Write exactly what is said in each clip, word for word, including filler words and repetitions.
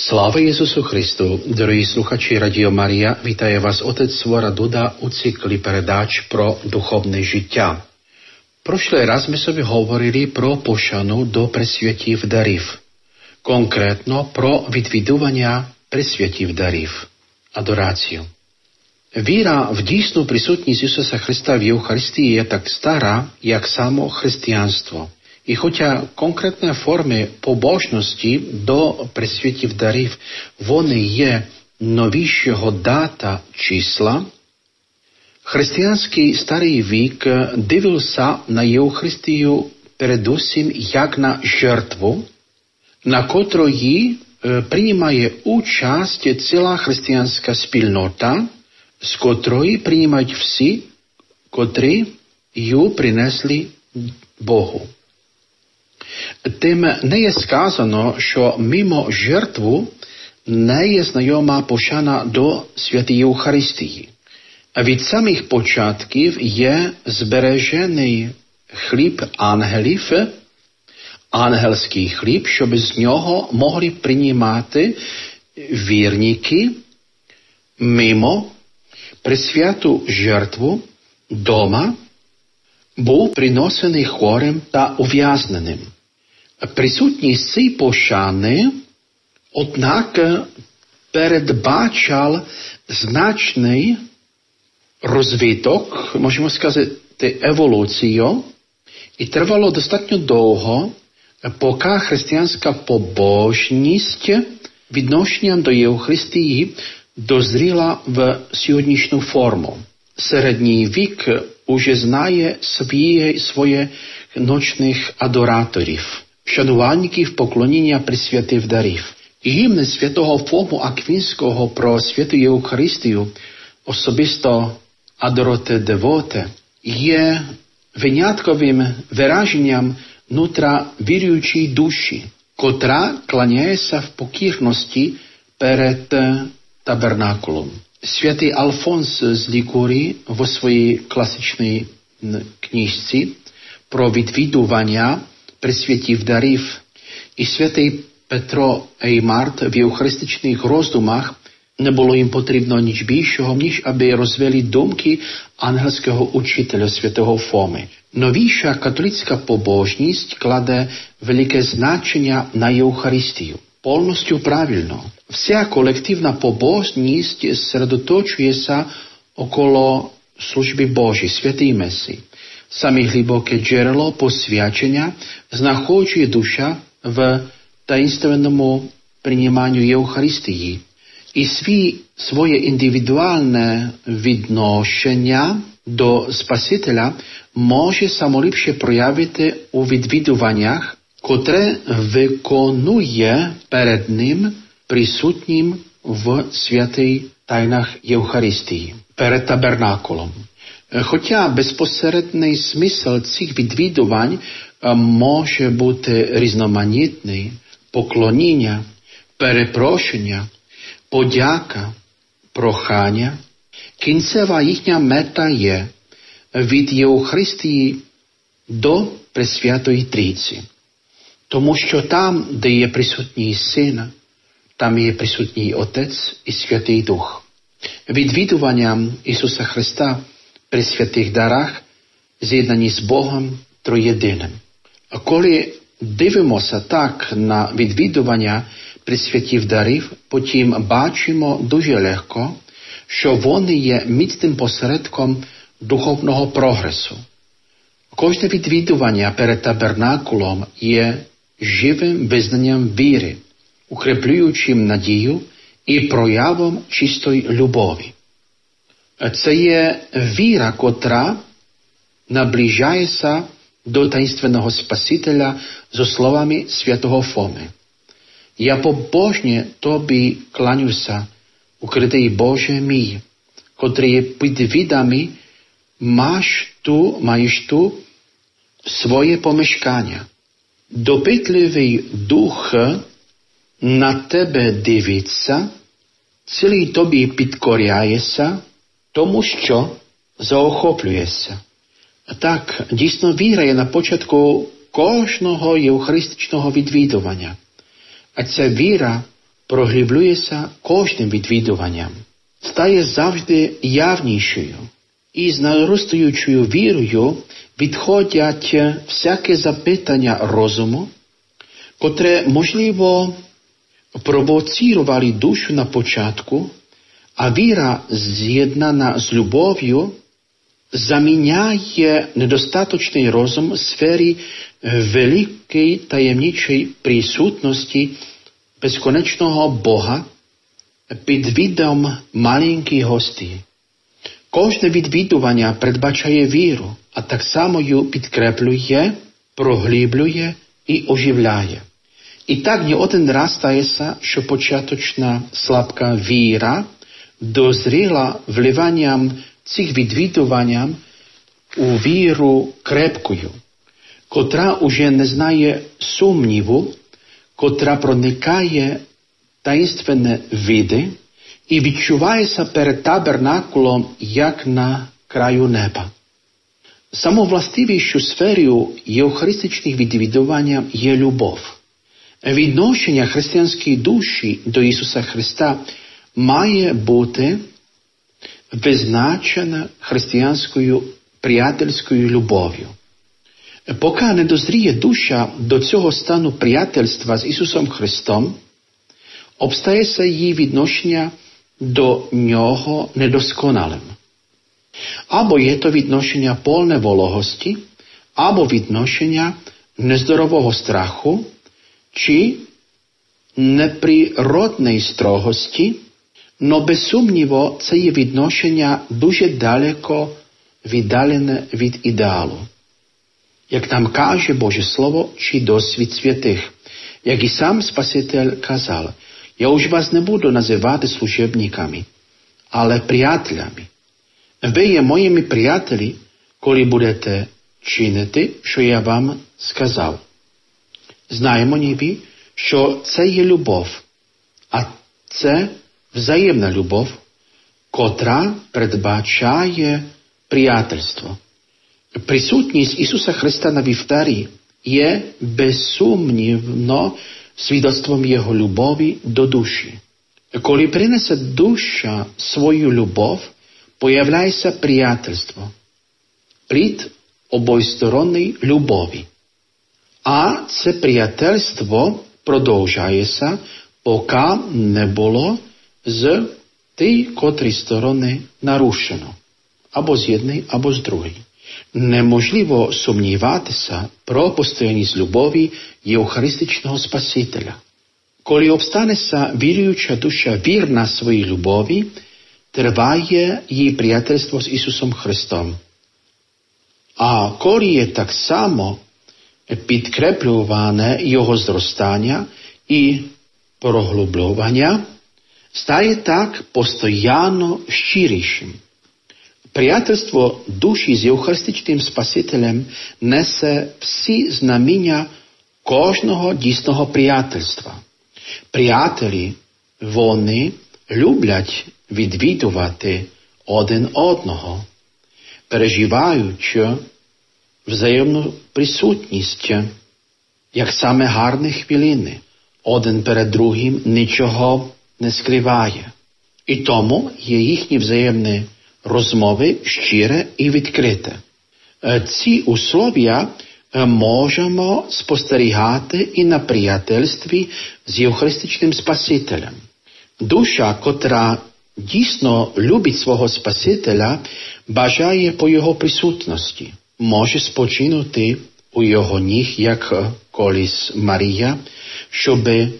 Слава Ісусу Христу! Дорогі слухачі Радіо Марія, вітає вас отець Свора Дуда у циклі передач про духовне життя. Прошлий раз ми собі говорили про пошану до пресвятів дарів. Конкретно про відвідування пресвятів дарів, адорацію. Віра в дійсну присутність Ісуса Христа в Євхаристії є так стара, як само християнство. І хоча конкретні форми побожності до пресвятів дарів, вони є новішого дата числа, християнський старий вік дивився на Євхаристію передусім як на жертву, на котрої приймає участь ціла християнська спільнота, з котрої приймають всі, котрі її принесли Богу. Тим не є сказано, що мимо жертву не є знайома пошана до святої Євхаристії. А від самих початків є збережений хліб ангелів, ангельський хліб, щоб з нього могли приймати вірники мимо пресвяту жертву дома, був приносений хворим та ув'язненим. Присутність цієї пошани, однак, передбачав значний розвиток, можемо сказати, еволюцію, і тривало достатньо довго, поки християнська побожність відношенням до Євхаристії дозріла в сьогоднішню форму. Середній вік уже знає свої, своє ночних адораторів, шанувальників поклоніння пресвятих дарів. Гімн святого Фому Аквінського про святу Євхаристію, особисто «Адороте девоте», є винятковим вираженням нутра віруючої душі, котра кланяється в покірності перед табернакулом. Святий Алфонс з Лігурії в своїй класичній книжці про відвідування пресвятів дарів і святий Петро Еймарт в євхаристичних роздумах не було їм потрібно ніч більшого, ніж аби розвели думки ангельського учителя святого Фоми. Новіша католицька побожність кладе велике значення на Євхаристію. Повністю правильно. Вся колективна побожність середоточується около служби Божої, святої Меси. Саме глибоке джерело посвячення знаходжує душа в таїнственному прийманню Євхаристії. І свій, своє індивідуальне відношення до Спасителя може самоліпше проявити у відвідуваннях, котре виконує перед ним присутнім в святих тайнах Євхаристії, перед табернакулом. Хоча безпосередній смисл цих відвідувань може бути різноманітний: поклоніння, перепрошення, подяка, прохання, кінцева їхня мета є від Євхаристії до Пресвятої Трійці. Тому що там, де є присутній Син, там є присутній Отець і Святий Дух. Відвідування Ісуса Христа при святих дарах з'єднані з Богом Троєдиним. А коли дивимося так на відвідування пресвятих дарів, потім бачимо дуже легко, що вони є міцним посередком духовного прогресу. Кожне відвідування перед табернакулом є живим визнанням віри, укріплюючим надію і проявом чистої любові. Це є віра, котра наближається до таїнственного Спасителя зі словами святого Фоми. Я побожні тобі кланюся, укритий Боже мій, котрий під відами маєш ту, маєш ту своє помешкання. Допитливий дух на тебе дивиться, цілий тобі підкоряється, тому що заохоплюєшся. Так, дійсно віра є на початку кожного євхаристичного відвідування. А ця віра проглиблюється кожним відвідуванням, стає завжди явнішою, і з наростаючою вірою відходять всяке запитання розуму, котре, можливо, провоцірували душу на початку, а віра, з'єднана з любов'ю, заміняє недостаточний розум в сфері великої таємничої присутності безконечного Бога під видом маленьких гостей. Кожне відвідування передбачає віру, а так само її підкреплює, проглиблює і оживляє. І так не один раз стається, що початочна слабка віра дозріла вливанням цих відвідувань у віру крепкою, котра уже не знає сумніву, котра проникає таїнственне види і відчувається перед табернакулом, як на краю неба. Самовластивішою сферою євхаристичних відвідувань є любов. Відношення християнської душі до Ісуса Христа має бути визначене християнською приятельською любов'ю. Поки не дозріє душа до цього стану приятельства з Ісусом Христом, обстається її відношення до Нього недосконалим. Або є то відношення повне вологості, або відношення нездорового страху, чи неприродної строгості, но без сумніву це є відношення дуже далеко віддалене від ідеалу. Як нам каже Боже Слово чи досвід святих, як і сам Спаситель казав: «Я уж вас не буду називати служебниками, але приятелями. Ви є моїми приятелі, коли будете чинити, що я вам сказав». Знаємо ніби, що це є любов, а це взаємна любов, котра передбачає приятельство. Присутність Ісуса Христа на вівтарі є безсумнівно свідоцтвом Його любові до душі. Коли принесе душа свою любов, появляється приятельство, плід обосторонньої любові. А це приятельство продовжується, поки не було з тієї котрої сторони нарушено, або з однієї, або з другої. Неможливо сумніватися про постійність любові Євхаристичного Спасителя. Коли обстанеться віруюча душа вірна своїй любові, триває її приятельство з Ісусом Христом. А коли є так само підкреплюване Його зростання і проглублювання, стає так постійно щирішим. Приятельство душі з Євхаристичним Спасителем несе всі знаміння кожного дійсного приятельства. Приятелі, вони люблять відвідувати один одного, переживаючи взаємну присутність, як саме гарні хвилини. Один перед другим нічого не скриває. І тому є їхні взаємні розмови щире і відкрите. Ці условия можемо спостерігати і на приятельстві з Євхаристичним Спасителем. Душа, котра дійсно любить свого Спасителя, бажає по Його присутності, може спочинути у Його ніг, як колись Марія, щоби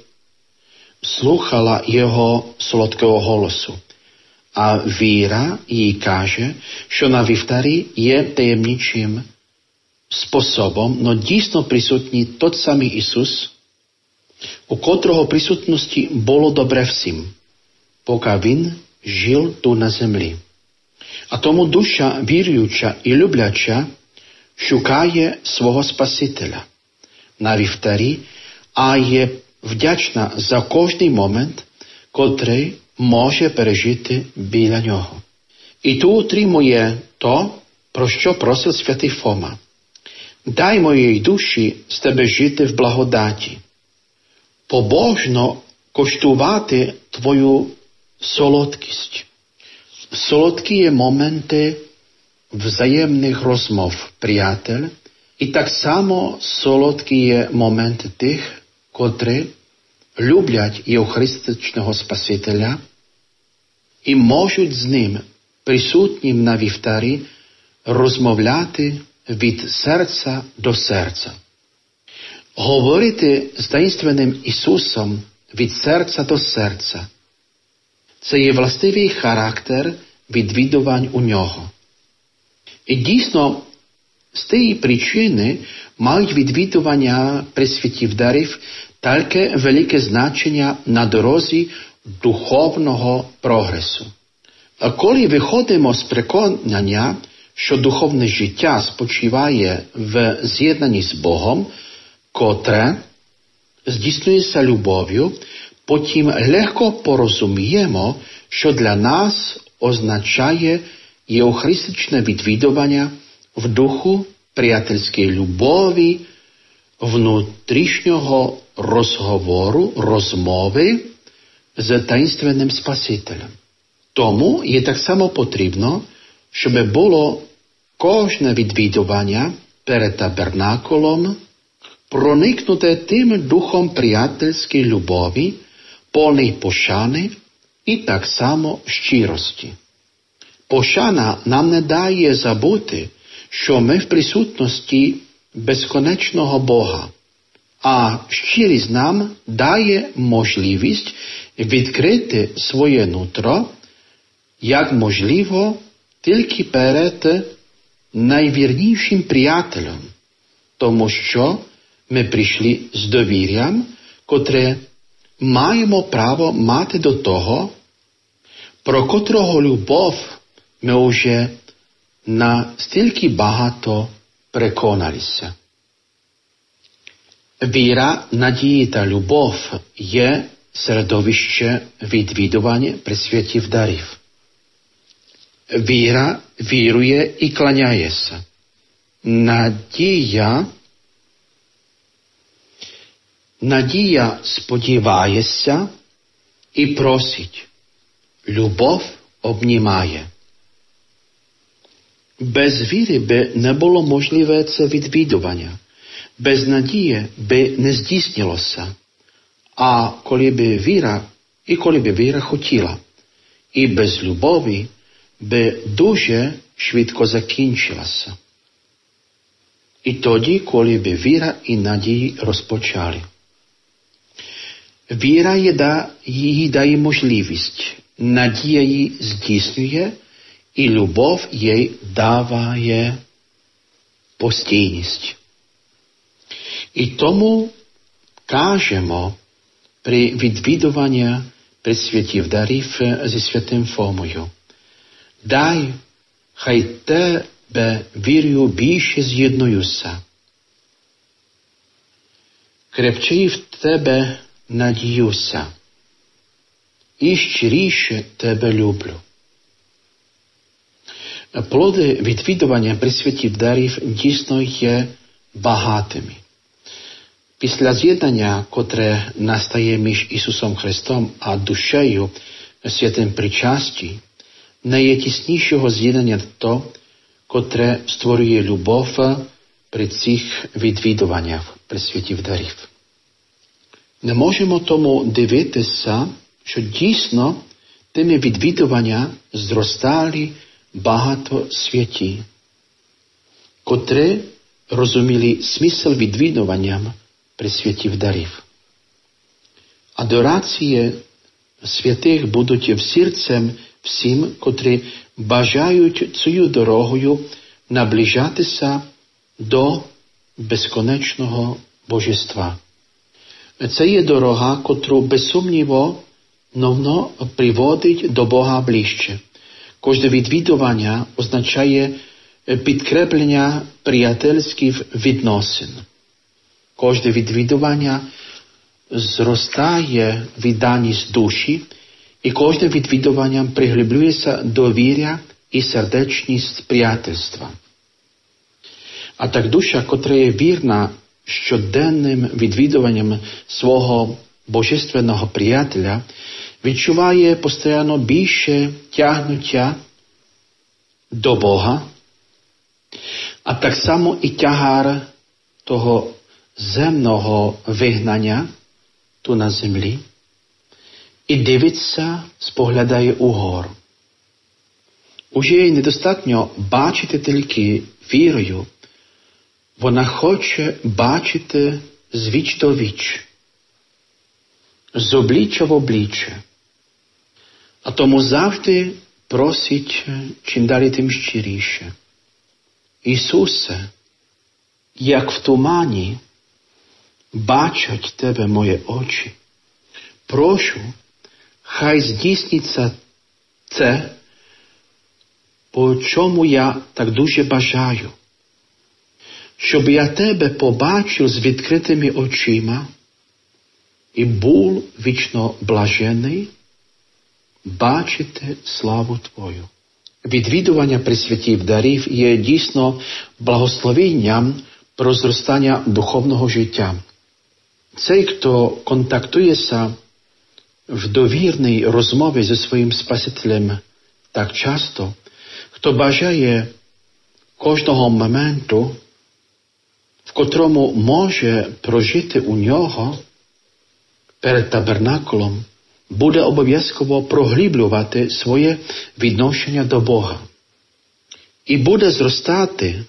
слухала Його солодкого голосу. А віра їй каже, що на вівтарі є таємничим способом, но дійсно присутній тот самий Ісус, у котрого присутності було добре всім, поки Він жив tu на землі. А тому душа віруюча і любляча шукає свого Спасителя на вівтарі, а є вдячна за кожний момент, котрий може пережити біля нього. І ту отримує то, про що просив святий Фома. Дай моїй душі з тебе жити в благодаті. Побожно коштувати твою солодкість. Солодкі є моменти взаємних розмов, приятель, і так само солодкі є моменти тих, котрі люблять Євхаристичного Спасителя і можуть з ним, присутнім на вівтарі, розмовляти від серця до серця. Говорити з таїнственним Ісусом від серця до серця – це є властивий характер відвідувань у Нього. І дійсно, з тієї причини мають відвідування пресвятів дарів таке велике значення на дорозі духовного прогресу. А коли виходимо з переконання, що духовне життя спочиває в з'єднанні з Богом, котре здійснюється любов'ю, потім легко порозуміємо, що для нас означає євхаристичне відвідування в духу приятельської любові, внутрішнього розговору, розмови з таїнственним Спасителем. Тому є так само потрібно, щоб було кожне відвідування перед табернакулом проникнуте тим духом приятельської любові, повний пошани і так само щирості. Пошана нам не дає забути, що ми в присутності безконечного Бога, а щирість нам дає можливість відкрити своє нутро, як можливо, тільки перед найвірнішим приятелем, тому що ми прийшли з довір'ям, котре маємо право мати до того, про котрого любов ми вже настільки багато переконалися. Віра, надія та любов є середовище відвідування пресвятів дарів. Віра вірує і кланяється. Надія Надія сподівається і просить. Любов обнімає. Без віри би не було можливе це відвідування. Без надії би не здійснилося. А коли би віра, і коли би віра хотіла, і без любові би дуже швидко закінчилася. І тоді, коли би віра і надії розпочали. Віра їй дає можливість, надія її здійснює, і любов їй даває постійність. І тому кажемо при відвідуванні пресвятів дарів зі святим Фомою: дай, хай тебе вірою більше з'єднуюся. Крепче в тебе надіюся, і щиріше тебе люблю. Плоди відвідування пресвятів дарів дійсно є багатими. Після з'єднання, котре настає між Ісусом Христом а душею святим причасті, не є тіснішого з'єднання то, котре створює любов при цих відвідуваннях пресвятів дарів. Не можемо тому дивитися, що дійсно тими відвідування зростали багато святі, котрі розуміли смисл відвідуванням пресвятів дарів. Адорації святих будуть в серцем всім, котрі бажають цією дорогою наближатися до безконечного Божества. Це є дорога, котру безсумніво новно приводить до Бога ближче. Кожне відвідування означає підкреплення приятельських відносин. Кожне відвідування зростає відданість душі, і кожне відвідування приглиблюється довір'я і сердечність приятельства. А так душа, котра є вірна щоденним відвідуванням свого божественного приятеля відчуває постійно більше тягнуття до Бога, а так само і тягар того земного вигнання ту на землі, і дивиться, споглядає угору. Уже їй недостатньо бачити тільки вірою, вона хоче бачити з віч до віч, з обличчя в обличчя, а тому завжди просить чим далі тим щиріше. Ісусе, як в тумані бачать Тебе мої очі, прошу, хай здійсниться це, по чому я так дуже бажаю, щоб я Тебе побачив з відкритими очима і був вічно блажений бачити славу Твою. Відвідування пресвятів дарів є дійсно благословенням про зростання духовного життя. Цей, хто контактується в довірній розмові зі своїм Спасителем так часто, хто бажає кожного моменту, в котрому може прожити у нього перед табернакулом, буде обов'язково проглиблювати своє відношення до Бога. І буде зростати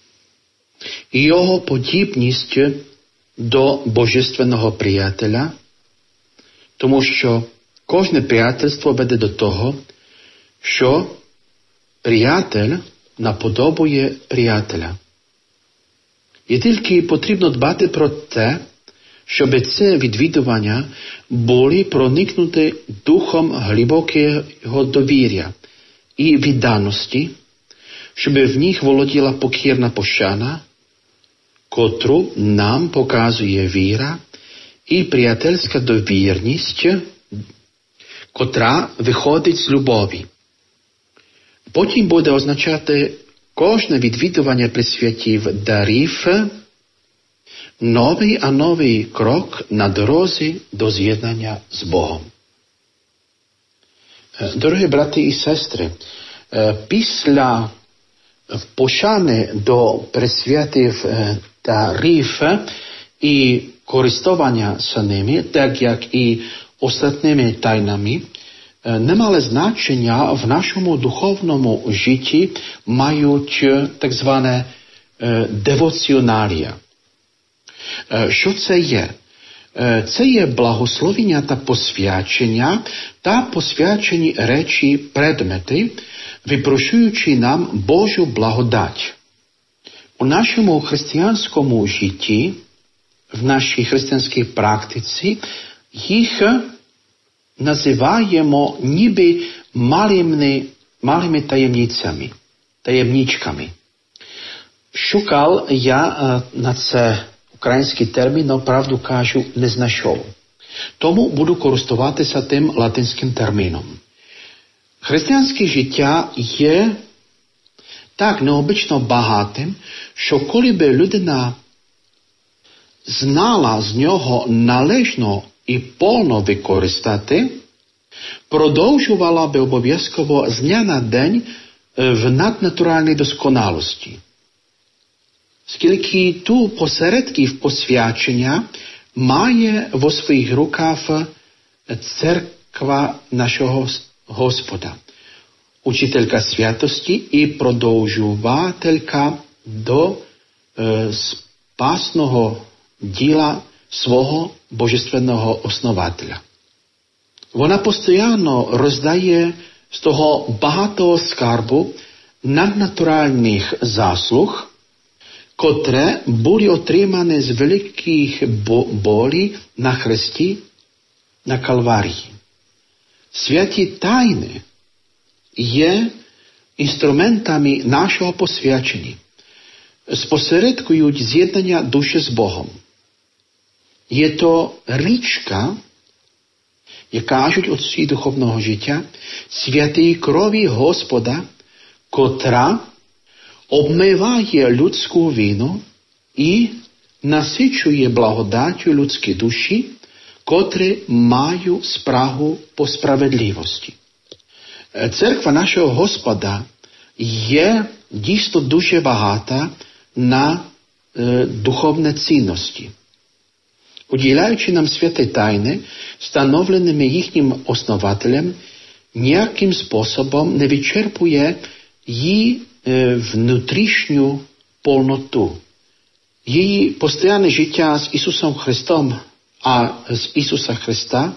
його подібність до божественного приятеля, тому що кожне приятельство веде до того, що приятель наподобує приятеля. І тільки потрібно дбати про те, щоб це відвідування були проникнути духом глибокого довір'я і відданості, щоб в них володіла покірна пошана, котру нам показує віра і приятельська довірність, котра виходить з любові. Потім буде означати кожне відвідування пресвятів дарів новий а новий крок на дорозі до з'єднання з Богом. Дорогі брати і сестри, після пошани до пресвятів дарів і користування з ними, так як і остатніми тайнами, немале значення в нашому духовному житті мають так зване девоціоналія. Що це є? Це є благословення та посвячення та посвячені речі, предмети, випрошуючи нам Божу благодать. У нашому християнському житті, в нашій християнській практиці, їх називаємо ніби малими, малими таємницями, таємничками. Шукав я на це український термін, но правду кажу, не знайшов. Тому буду користуватися тим латинським терміном. Християнське життя є так необично багатим, що коли би людина знала з нього належно і повно використати, продовжувала би обов'язково з дня на день в наднатуральній досконалості. Скільки ту посередків посвячення має в своїх руках церква нашого Господа, учителька святості і продовжувателька до е, спасного діла свого божественного основателя. Вона постійно роздає з того багатого скарбу наднатуральних заслуг, котре були отримані з великих болі на хресті на Калварії. Святі тайни є інструментами нашого посвячення, спосередкують з'єднання душі з Богом. Є то річка, як кажуть отці духовного життя, святої крові Господа, котра обмиває людську вину і насичує благодаттю людські душі, котрі мають спрагу по справедливості. Церква нашого Господа є дійсно дуже багата на е, духовні цінності. Уділяючи нам святі тайни, встановленими їхнім основателем, ніяким способом не вичерпує її е, внутрішню повноту. Її постійне життя з Ісусом Христом, а з Ісуса Христа,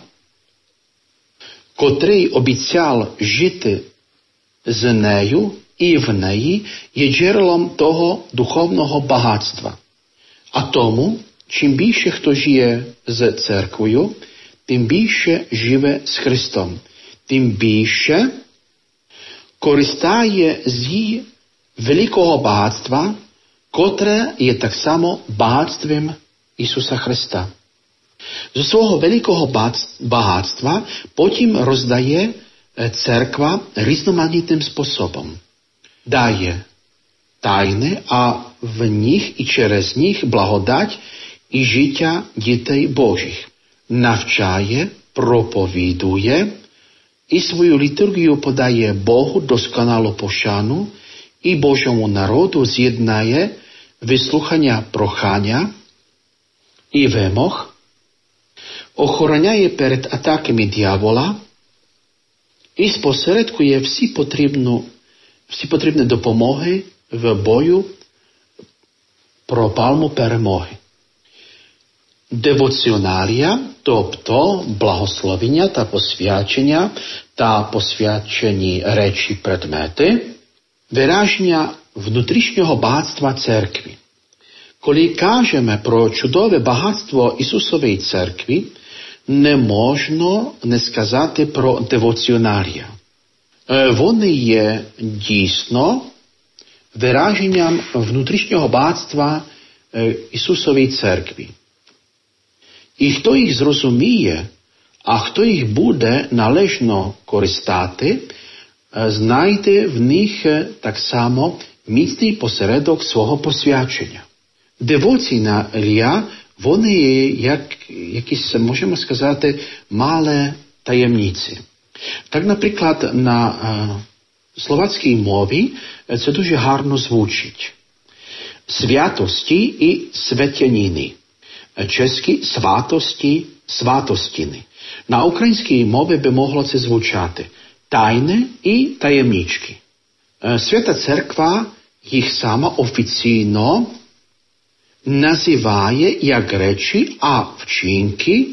котрий обіцяв жити з нею і в неї, є джерелом того духовного багатства. А тому, чим більше хто живе з церквою, тим більше живе з Христом, тим більше користає з її великого багатства, котре є так само багатством Ісуса Христа. З свого великого багатства потім роздає церква різноманітним способом. Дає тайни, а в них і через них благодать і життя дітей Божих. Навчає, проповідує і свою літургію подає Богу досконалу пошану і Божому народу з'єднає вислухання прохання і вимог, охороняє перед атаками дьявола і спосередкує всі потрібні, всі потрібні допомоги в бою про пальму перемоги. Девоціоналія, тобто благословення та посвячення та посвячені речі предмети, вираження внутрішнього багатства церкви. Коли кажемо про чудове багатство Ісусової церкви, не можна не сказати про девоціоналія. Вони є дійсно вираженням внутрішнього багатства Ісусової церкви. І хто їх зрозуміє, а хто їх буде належно користати, знайде в них так само міцний посередок свого посвячення. Девоціоналія, вони є, як якісь, можемо сказати, малі таємниці. Так, наприклад, на е, словацькій мові це дуже гарно звучить. Святості і святянини. Чеські святості, святостіни. На українській мові би могло це звучати тайни і таємнички. Свята Церква їх сама офіційно називає як речі, а вчинки,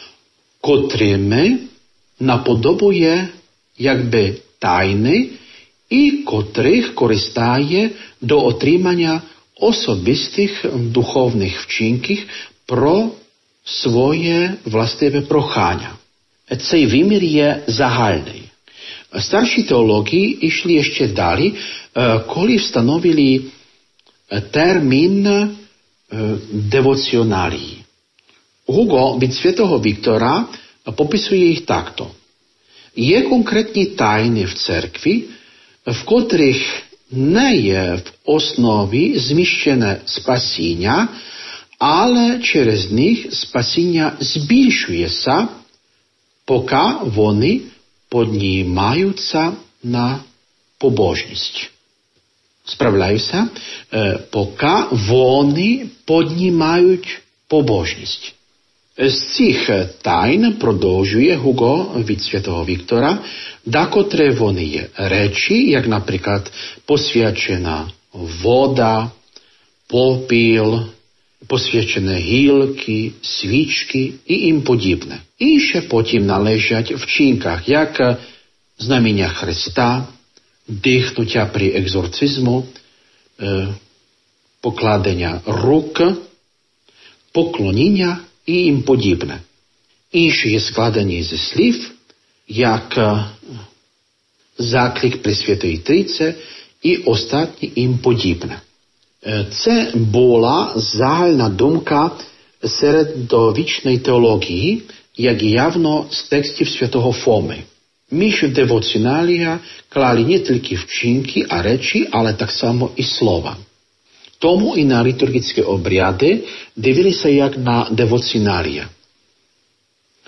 котрими наподобує якби тайни і котрих користає до отримання особистих духовних вчинків про своє властиве прохання. Цей вимір є загальний. Старші теологи йшли ще далі, коли встановили термін девоціоналії. Гуго від святого Віктора пописує їх так-то. Є конкретні тайни в церкві, в котрих не є в основі зміщене спасіння, але через них спасіння збільшується, поки вони піднімаються на побожність. Справляюся, поки вони піднімають побожність. З цих тайн, продовжує Гуго від святого Віктора, декотрі вони є речі, як, наприклад, посвячена вода, попіл, посвячені гілки, свічки і їм подібне. І ще потім належать вчинках, як знамення Христа, дихнуття при екзорцизму, покладення рук, поклоніння і їм подібне. Інші є складені зі слів, як заклик Пресвятої Трійці і остатні їм подібне. Це була загальна думка середньовічної теології, як явно з текстів святого Фоми. Між девоціоналія клали не тільки вчинки, а речі, але так само і слова. Тому і на літургічні обряди дивилися як на девоціоналія.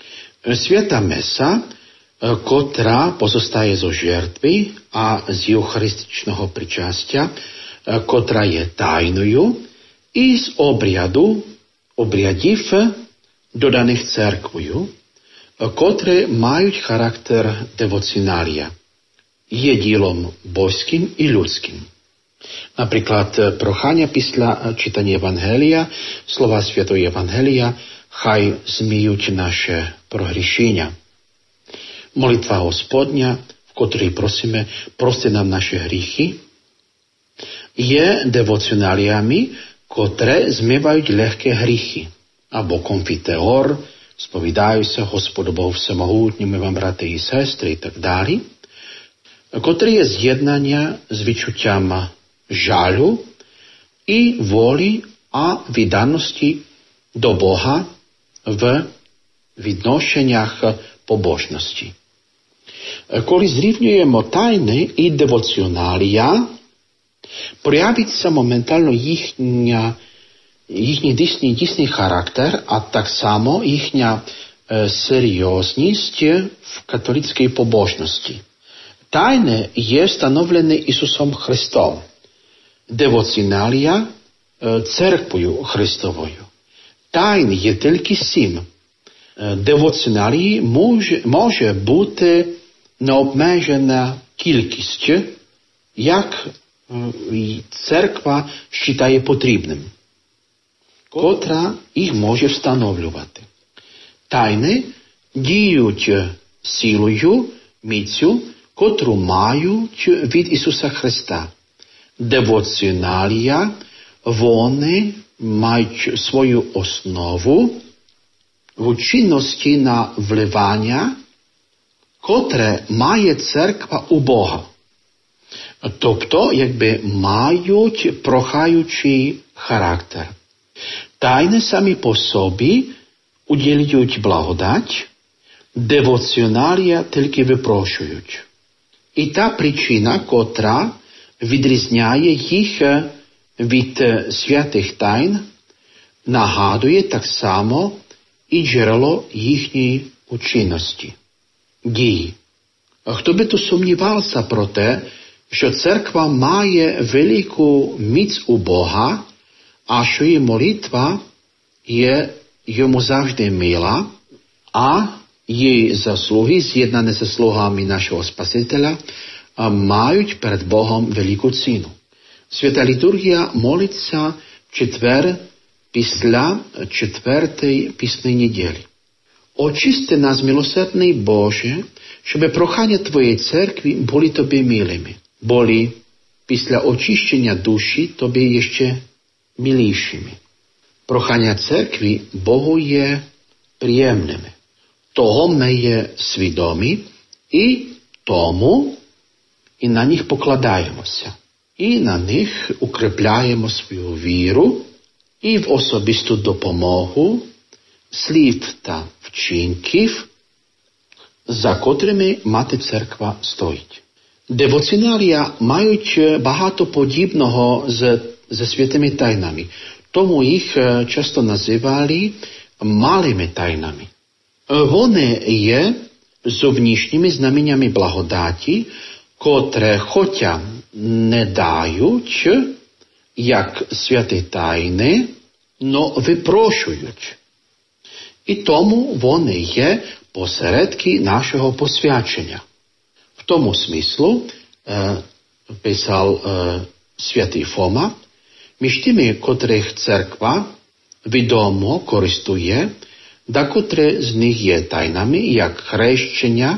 Svätá mesa, ktorá pozostaje zo žertvy a z eucharističného pričastia, ktorá je tajnою, i z obriadu, obriadiv dodaných cerkvою, ktoré majú charakter devocionália. Je dielom božským i ľudským. Napríklad prochania pісля čítania Evangelia, slova Svätého Evangelia, chaj zmijуть naše prohrišenia. Molitva Господня, v ktorej prosíme, proste nám naše hriechy, je devocionáliami, ktoré zmývajú ľahké hriechy. Abo konfiteor, spovídajú sa Господу Bohu Всемогутньому, vám, brate i sestry, i tak dále, ktoré je zjednania s vyčuťam žaľu i vôli a vydanosti do Boha v vynošeniach pobožnosti. Коли зрівнюємо тайни і девоціоналія, проявиться моментально їхня, їхній дійсний, дійсний характер, а так само їхня е, серйозність в католицькій побожності. Тайне є встановлене Ісусом Христом, девоціоналія е, церквою Христовою. Тайн є тільки сім. Е, девоціоналії може, може бути необмежена кількість, як церква вважає потрібним, котра їх може встановлювати. Тайни діють силою, міцю, котру мають від Ісуса Христа. Девоціоналія, вони мають свою основу в учинності на вливання, котре має церква у Бога. Тобто, якби мають прохаючий характер. Тайни самі по собі уділяють благодать, девоціоналія тільки випрошують. І та причина, котра відрізняє їх від святих тайн, нагадує так само і джерело їхньої учинності. Дії. Хто би то сумнівався про те, що церква має велику міць у Бога, а що її молитва є йому завжди мила, а її заслуги, з'єднані з заслугами нашого Спасителя, мають перед Богом велику ціну. Свята літургія молиться в четвер після четвертої пісної неділі. Очисти нас, милосердний Боже, щоби прохання Твоєї церкви були Тобі милими, були після очищення душі Тобі ще милішими. Прохання церкви Богу є приємними. Того ми є свідомі і тому і на них покладаємося. І на них укріпляємо свою віру і в особисту допомогу слів та вчинків, за котрими мати церква стоїть. Девоціоналія мають багато подібного з, з святими тайнами, тому їх часто називали малими тайнами. Вони є зовнішніми знаменнями благодаті, котре хоча не дають, як святі тайни, но випрошують. І тому вони є посередки нашого посвячення. В тому смислу е, писав е, святий Фома, між тими, котрих церква відомо користує, декотрі з них є тайнами, як хрещення,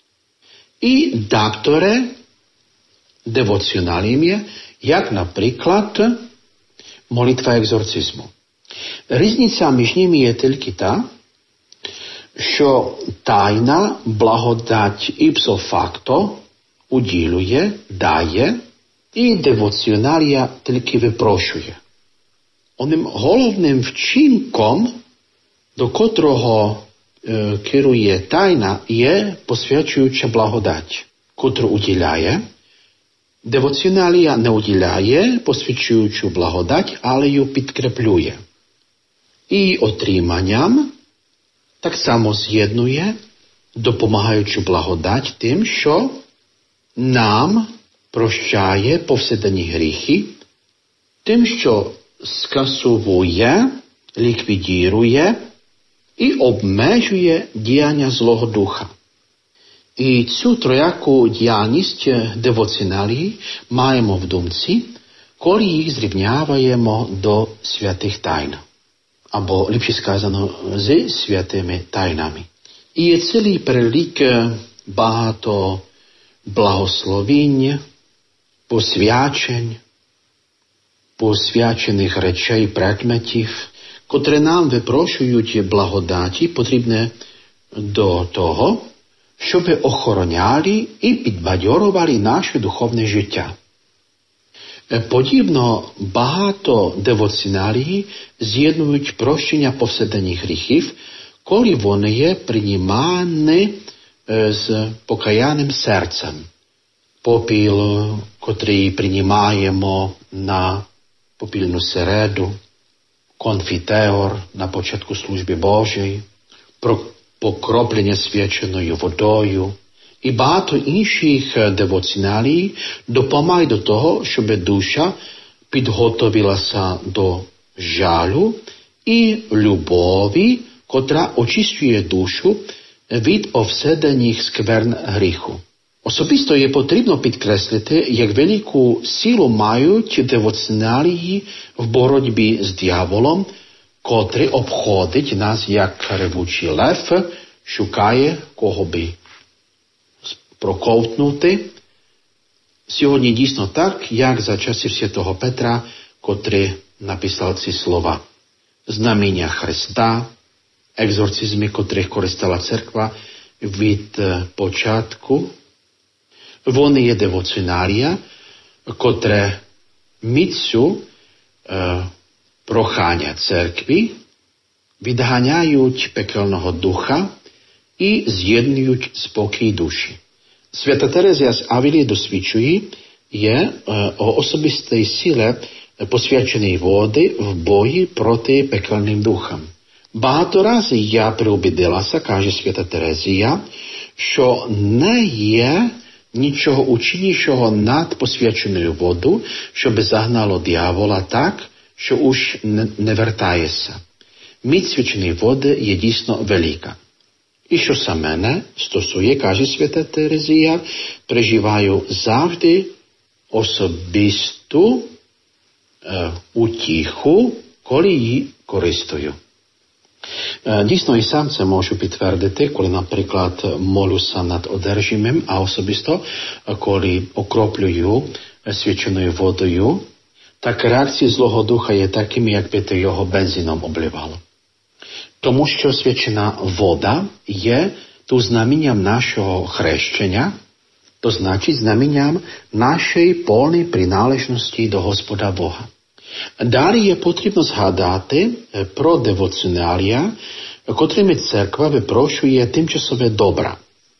і декотрі девоціоналіями, як, наприклад, молитва екзорцизму. Різниця між ними є тільки та, що тайна благодать іпсо факто уділює, дає, і девоціоналія тільки випрошує. Оним головним вчинком, до котрого е, керує тайна, є посвячуюча благодать, котру уділяє. Девоціоналія не уділяє посвячуючу благодать, але її підкреплює. І отриманням так само з'єднує, допомагаючи благодать тим, що нам прощає повсякденні гріхи, тим, що скасовує, ліквідірує і обмежує діяння Злого Духа. І цю трояку діяльність девоціоналії маємо в думці, коли їх зрівняваємо до святих тайн, або, ліпше сказано, зі святими тайнами. І є цілий перелік багато благословінь, посвячень, посвячених речей, предметів, котрі нам випрошують благодаті, потрібне до того, щоб охороняли і підбадьорували наше духовне життя. Подібно багато девоціоналії з'єднують прощення повсякденних гріхів, коли вони є приймані з покаяним серцем. Попіл, котрий приймаємо на попільну середу, конфітеор на початку служби Божої, покроплення свяченою водою і багато інших девоціоналій допомагають до того, щоб душа підготовилася до жалю і любові, котра очищує душу від повсякденних скверн гріху. Особисто є потрібно підкреслити, як велику силу мають девоціоналії в боротьбі з дияволом, котрий обходить нас як ревучий лев, шукає кого би проковтнути. Сьогодні дійсно так, як за часів святого Петра, котрий написав ці слова. Знамення Христа, екзорцизми, котрих користала церква від початку. Вони є девоціоналія, котре міцю е, прохання церкви, відганяють пекельного духа і з'єднують спокій душі. Свята Терезія з Авілії досвідчує є е, о особистій силі посвяченої води в бої проти пекельним духам. Багато разів я приубедилася, каже свята Терезія, що не є нічого учинішого над посвяченою воду, щоб загнало диявола так, що уж не, не вертається. Міць свяченої води є дійсно велика. І що саме мене стосує, каже свята Терезія, переживаю завжди особисту е, утіху, коли її користую. Е, дійсно, і сам це можу підтвердити, коли, наприклад, молюся над одержимим, а особисто, коли окроплюю свяченою водою, так реакції Злого Духа є такими, якби ти його бензином обливало. Тому що свячена вода є ту знамінням нашого хрещення, то значить знамінням нашої повної приналежності до Господа Бога. Далі є потрібно згадати про девоціоналія, котрими церква випрошує тимчасове добра,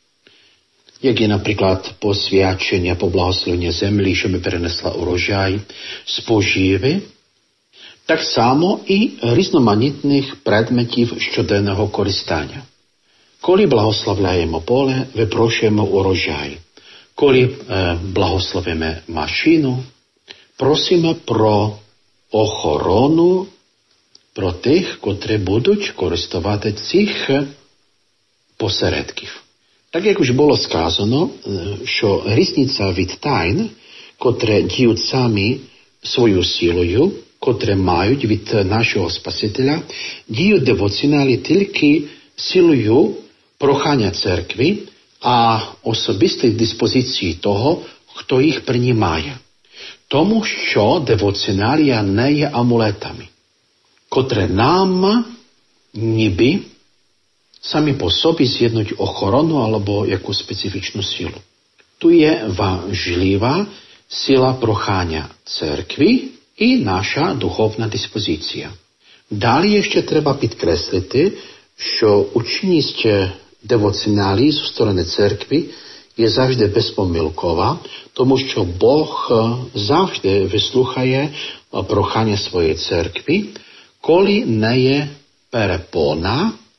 як є, наприклад, посвячення, поблагословення землі, щоб перенесла урожай, споживи, так само і різноманітних предметів щоденного користання. Коли благословляємо поле, випрошуємо урожай. Коли е, благословимо машину, просимо про охорону, про тих, котрі будуть користувати цих посередків. Так як уже було сказано, що різниця від тайн, котрі діють самі свою силою, котрі мають від нашого Спасителя, діють девоціоналі тільки силою прохання церкви, а особистої диспозиції того, хто їх приймає. Тому що девоціоналія не є амулетами, котрі нам ніби самі по собі з'єднують охорону або якусь специфічну силу. Tu je важлива сила прохання церкви і наша духовна диспозиція. Далі ще треба підкреслити, що ученість девоціоналії зі сторони церкви є завжди безпомилкова, тому що Бог завжди вислухає прохання своєї церкви, коли не є перепона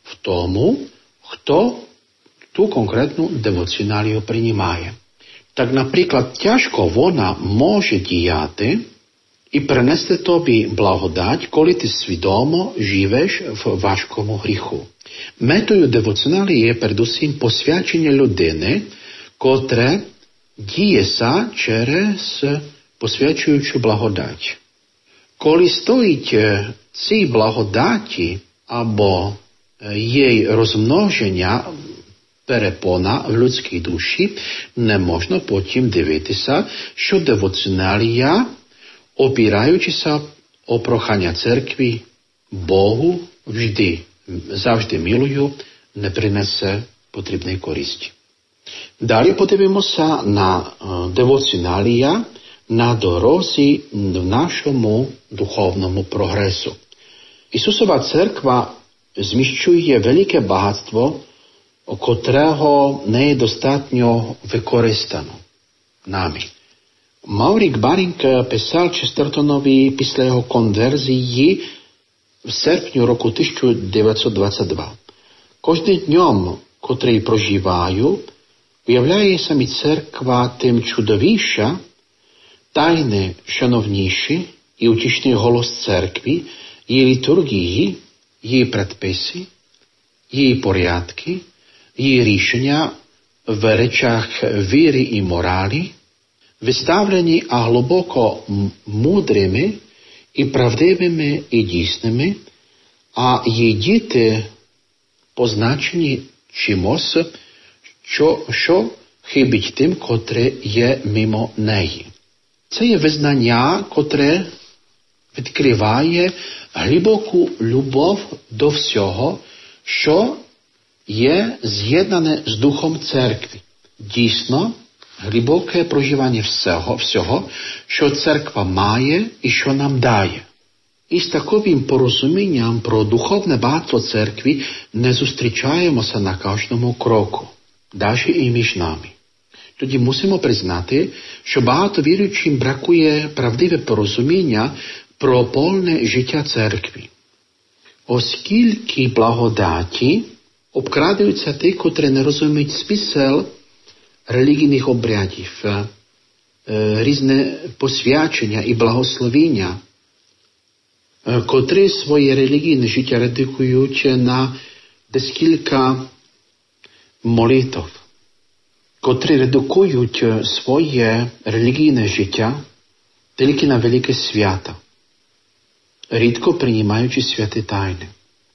в тому, хто ту конкретну девоціоналію приймає. Так, наприклад, тяжко вона може діяти і принести тобі благодать, коли ти свідомо живеш в важкому гріху. Метою девоціоналії є передусім посвячення людини, котре діється через посвячуючу благодать. Коли стоїть цій благодаті або її розмноження перепона в людській душі, не можна потім дивитися, що девоціоналія, опираючися о прохання церкви, Богу вжди, завжди милою, не принесе потрібної користі. Далі подивимося на девоціоналія на дорозі в нашому духовному прогресу. Ісусова церква зміщує велике багатство, котрого не є достатньо використано нами. Маурик Баринг писав Честертонові після його конверзії в серпні року тисяча дев'ятсот двадцять два. Кожним днем, котрий проживаю, виявляється ми церква тим чудовіша, тайне шановніші і утішний голос церкви, її літургії, її предписи, її порядки, її рішення в речах віри і моралі, виставлені а глибоко мудрими і правдивими і дійсними, а її діти позначені чимось, що, що хибить тим, котре є мимо неї. Це є визнання, котре відкриває глибоку любов до всього, що є з'єднане з Духом Церкви. Дійсно, глибоке проживання всього, всього, що Церква має і що нам дає. І з таким порозумінням про духовне багатство Церкви не зустрічаємося на кожному кроку, навіть і між нами. Тоді мусимо признати, що багато віруючим бракує правдиве порозуміння про повне життя Церкви. Оскільки благодаті обкрадаються ті, котрі не розуміють смисл релігійних обрядів, різне посвячення і благословіння, котрі своє релігійне життя редукують на декілька молитв, котрі редукують своє релігійне життя тільки на велике свята, рідко приймаючи святі тайни.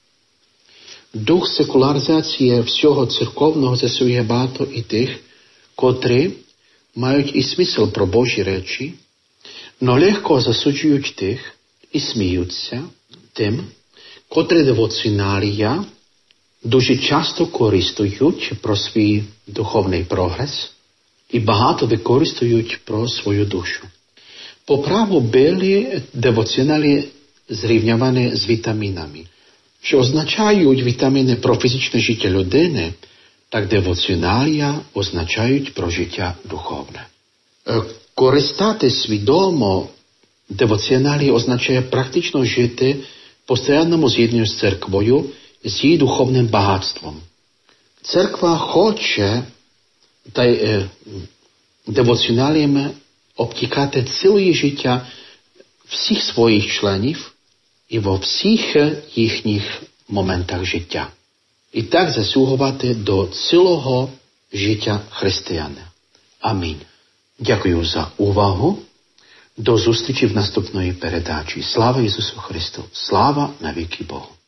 Дух секуляризації всього церковного засує багато і тих, котрі мають і смисл про Божі речі, но легко засуджують тих і сміються тим, котрі девоціоналія дуже часто користують про свій духовний прогрес і багато використовують про свою душу. По праву були девоціоналі зрівнювані з вітамінами, що означають вітаміни про фізичне життя людини, так девоціоналія означають про життя духовне. Користати свідомо девоціоналі означає практично жити в постійному з'єднанні з церквою, з її духовним багатством. Церква хоче та, е, девоціоналіями обтікати ціле життя всіх своїх членів і во всіх їхніх моментах життя. І так заслугувати до цілого життя християна. Амінь. Дякую за увагу. До зустрічі в наступної передачі. Слава Ісусу Христу! Слава навіки Богу!